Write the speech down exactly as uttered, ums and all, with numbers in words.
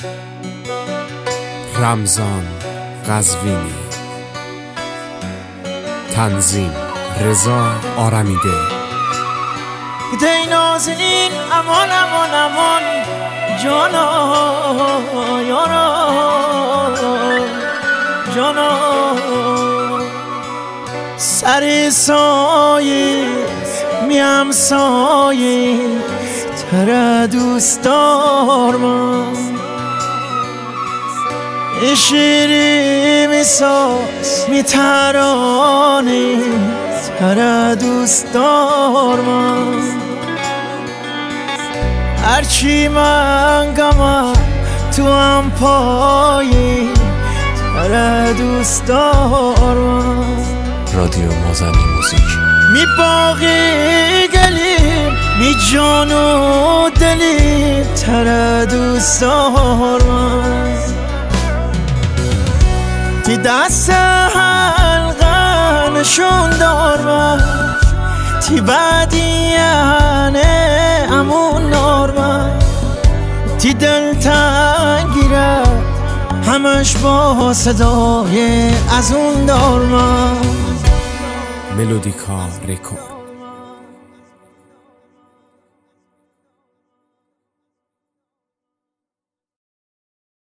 رمضان قزوینی. تنظیم رضا آرمیده. دی نازنین امان امان امان جانا یارا جانا سر سایه میم سایه تر دوست دار من شیری می ساز می ترانه تر دوست دار من هرچی من گمم تو هم پایی تر دوست دار من رادیو مازنی موزیک. می باقی گلیم می جان و دلیم تر دوست دار من تی دست حلقه نشون دار من تی بدیانه امون دار من تی دل تنگیرد همش با صدای از اون دار من ملودیکا رکورد.